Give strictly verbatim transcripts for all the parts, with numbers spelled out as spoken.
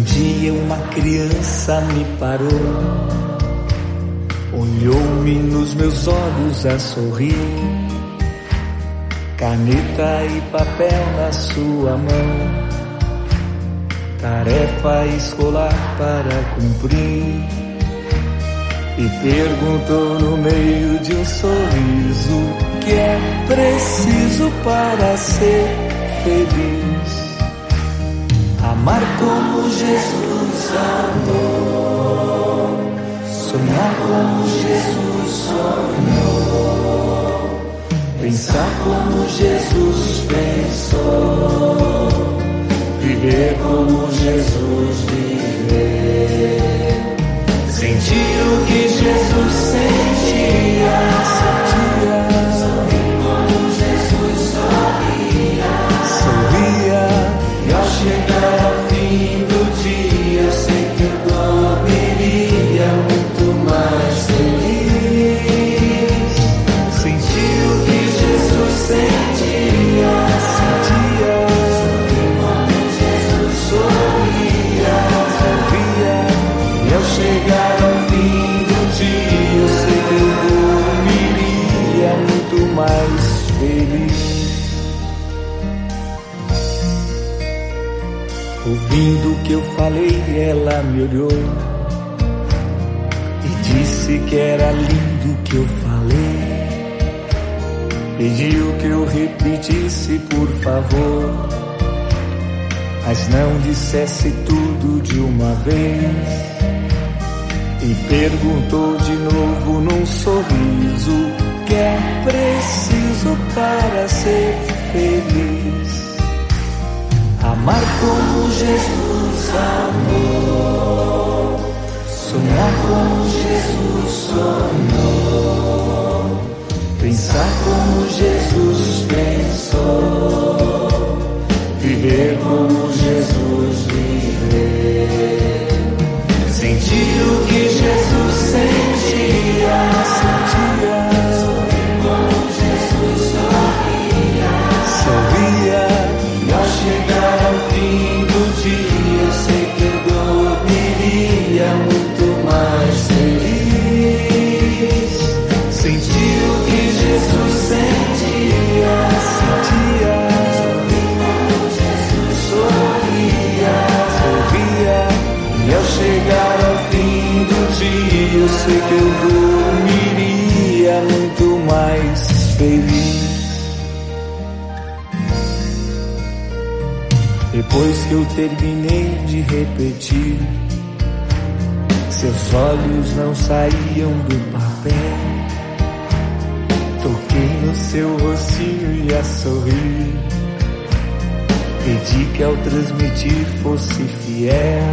dia uma criança me parou, olhou-me nos meus olhos a sorrir, caneta e papel na sua mão, tarefa escolar para cumprir, e perguntou no meio de um sorriso: o que é preciso para ser feliz? Amar como Jesus amou, sonhar como Jesus sonhou, pensar como Jesus pensou, viver como Jesus viveu, sentir o que Jesus sentia, sentia, sorrir como Jesus sorria, sorria, e ao chegar ao fim do dia eu sei que eu dormiria muito mais feliz. Sentir o que Jesus sentia, sentia, sorrir como Jesus sorria, sorria, e ao chegar ao fim do dia eu sei que eu dormiria muito mais feliz. Ouvindo o que eu falei, ela me olhou e disse que era lindo o que eu falei. Pediu que eu repetisse, por favor, mas não dissesse tudo de uma vez. E perguntou de novo num sorriso: o que é preciso para ser feliz? Amar como Jesus amou, sonhar como Jesus sonhou, pensar como Jesus pensou, viver como Jesus viveu, sentir o que Jesus sentia, sentia, sorrir como Jesus sorria, sorria, e ao chegar ao fim do dia eu sei que eu dormiria muito mais feliz. Sentir o que Jesus sentia, sentia, sorrir como Jesus sorria, sorria, e ao chegar ao fim do dia eu sei que eu dormiria muito mais feliz. Depois que eu terminei de repetir, seus olhos não saíam do papel. Toquei no seu rostinho e a sorrir, pedi que ao transmitir fosse fiel,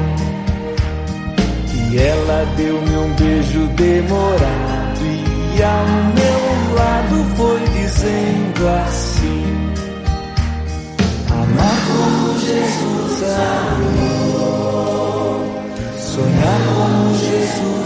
e ela deu-me um beijo demorado e ao meu lado foi dizendo assim: amar como Jesus amou, sonhar como Jesus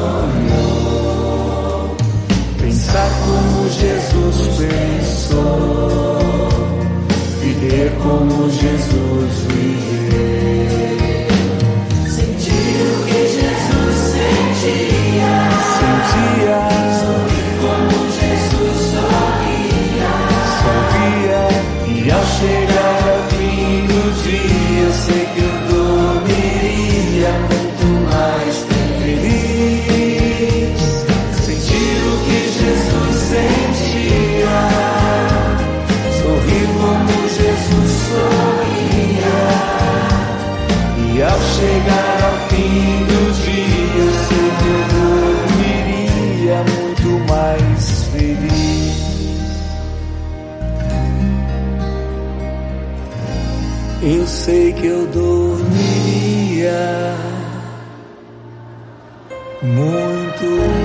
sonhou, pensar como Jesus pensou, viver como Jesus viveu, sentir o que Jesus sentia, sentia, sorrir como Jesus sorria, sorria, e ao chegar ao fim do dia eu sei que eu dormiria muito mais feliz. Sentir o que Jesus sentia, sorrir como Jesus sorria, e ao chegar ao fim do dia eu sei que eu dormiria muito mais feliz. Eu sei que eu dormiria muito